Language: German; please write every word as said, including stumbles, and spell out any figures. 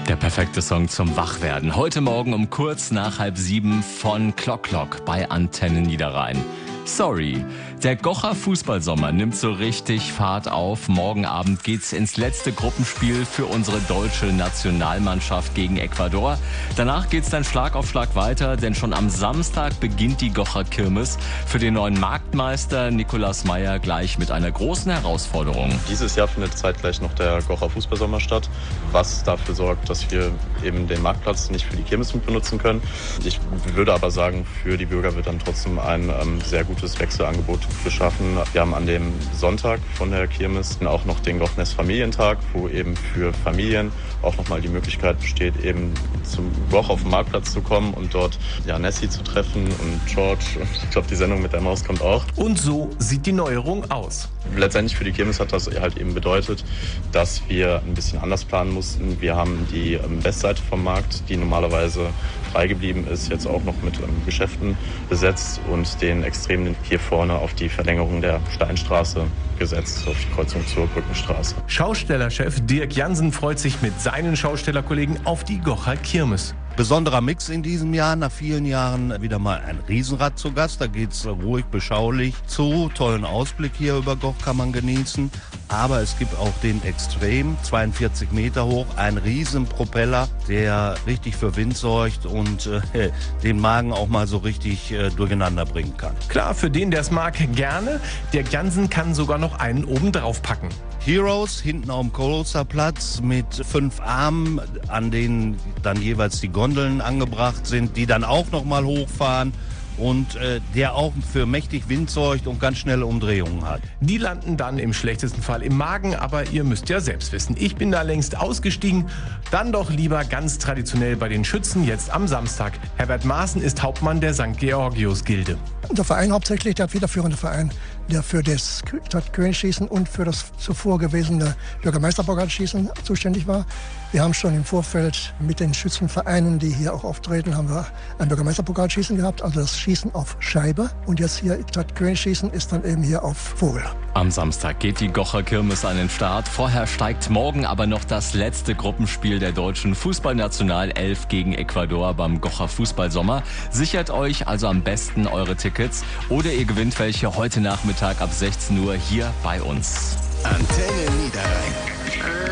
Der perfekte Song zum Wachwerden. Heute Morgen um kurz nach halb sieben von Clock Clock bei Antenne Niederrhein. Sorry, der Gocher Fußballsommer nimmt so richtig Fahrt auf. Morgen Abend geht's ins letzte Gruppenspiel für unsere deutsche Nationalmannschaft gegen Ecuador. Danach geht's dann Schlag auf Schlag weiter, denn schon am Samstag beginnt die Gocher Kirmes für den neuen Marktmeister Nikolaus Meyer gleich mit einer großen Herausforderung. Dieses Jahr findet zeitgleich noch der Gocher Fußballsommer statt, was dafür sorgt, dass wir eben den Marktplatz nicht für die Kirmes mit benutzen können. Ich würde aber sagen, für die Bürger wird dann trotzdem ein ähm, sehr gutes Wechselangebot geschaffen. Wir haben an dem Sonntag von der Kirmes auch noch den Gochness Familientag, wo eben für Familien auch nochmal die Möglichkeit besteht, eben zum Goch auf den Marktplatz zu kommen und dort ja, Nessie zu treffen und George. Und ich glaube, die Sendung mit der Maus kommt auch. Und so sieht die Neuerung aus. Letztendlich für die Kirmes hat das halt eben bedeutet, dass wir ein bisschen anders planen mussten. Wir haben die Westseite vom Markt, die normalerweise frei geblieben ist, jetzt auch noch mit ähm, Geschäften besetzt und den Extremen hier vorne auf die Verlängerung der Steinstraße gesetzt, auf die Kreuzung zur Brückenstraße. Schaustellerchef Dirk Jansen freut sich mit seinen Schaustellerkollegen auf die Gocher Kirmes. Besonderer Mix in diesem Jahr, nach vielen Jahren wieder mal ein Riesenrad zu Gast. Da geht's ruhig, beschaulich zu. Tollen Ausblick hier über Goch kann man genießen. Aber es gibt auch den Extrem, zweiundvierzig Meter hoch, ein Riesenpropeller, der richtig für Wind sorgt und äh, den Magen auch mal so richtig äh, durcheinander bringen kann. Klar, für den, der es mag, gerne. Dirk Jansen kann sogar noch einen oben drauf packen. Heroes hinten auf dem Kolosserplatz mit fünf Armen, an denen dann jeweils die Gondeln angebracht sind, die dann auch noch mal hochfahren und äh, der auch für mächtig Wind sorgt und ganz schnelle Umdrehungen hat. Die landen dann im schlechtesten Fall im Magen, aber ihr müsst ja selbst wissen, ich bin da längst ausgestiegen. Dann doch lieber ganz traditionell bei den Schützen, jetzt am Samstag. Herbert Maaßen ist Hauptmann der Sankt Georgius-Gilde. Der Verein hauptsächlich, der federführende Verein, der für das Stadtkönigschießen und für das zuvor gewesene Bürgermeisterpokalschießen zuständig war. Wir haben schon im Vorfeld mit den Schützenvereinen, die hier auch auftreten, haben wir ein Bürgermeisterpokalschießen gehabt, also das Schießen auf Scheibe. Und jetzt hier Stadtkönigschießen ist dann eben hier auf Vogel. Am Samstag geht die Gocher Kirmes an den Start. Vorher steigt morgen aber noch das letzte Gruppenspiel der deutschen Fußballnationalelf gegen Ecuador beim Gocher Fußballsommer. Sichert euch also am besten eure Tickets oder ihr gewinnt welche heute Nachmittag ab sechzehn Uhr hier bei uns. Antenne Niederrhein.